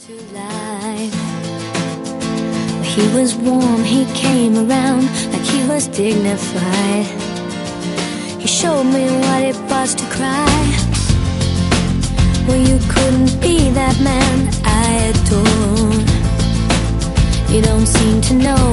to life. He was warm, he came around like he was dignified. He showed me what it was to cry. Well, you couldn't be that man I adored. You don't seem to know